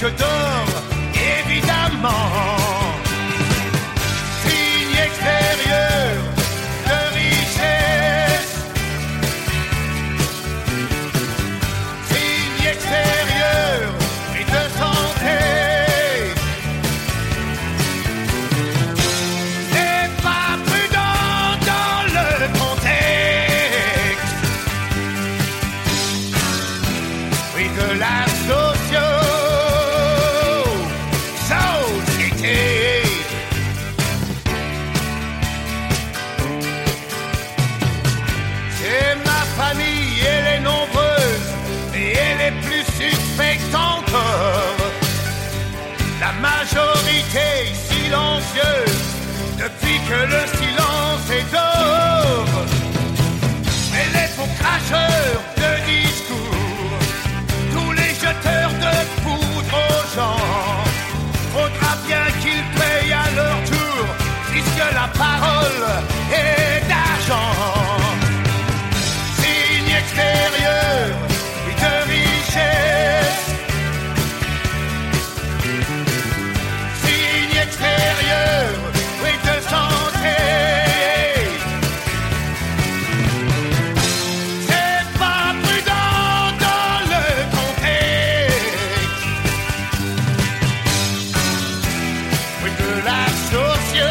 que d'or, évidemment. Signe extérieur de richesse. Signe extérieur et de santé. C'est pas prudent dans le contexte. Oui, de la société. C'est ma famille, elle est nombreuse et elle est plus suspecte encore. La majorité silencieuse depuis que le silence est d'or. Mais les faux cracheurs de discours, tous les jeteurs de poudre aux gens, faudra bien qu'ils payent à leur tour, puisque la parole est d'argent. Signe extérieur et de richesse. Signe extérieur et de santé. C'est pas prudent dans le contexte. Oui, de la société.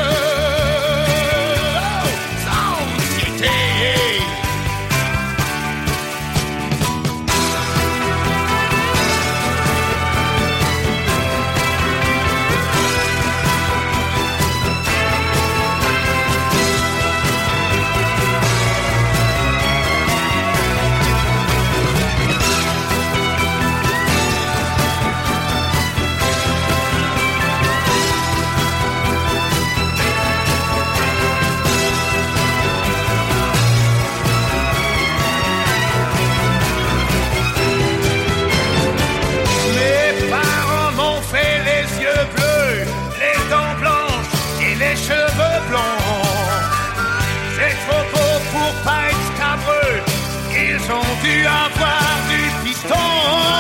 Ils ont dû avoir du piston.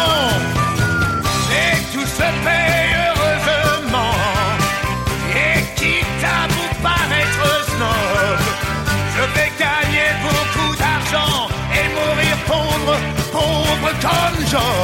Et tout se paye heureusement. Et quitte à vous paraître snob, je vais gagner beaucoup d'argent et mourir pauvre, pauvre comme Job.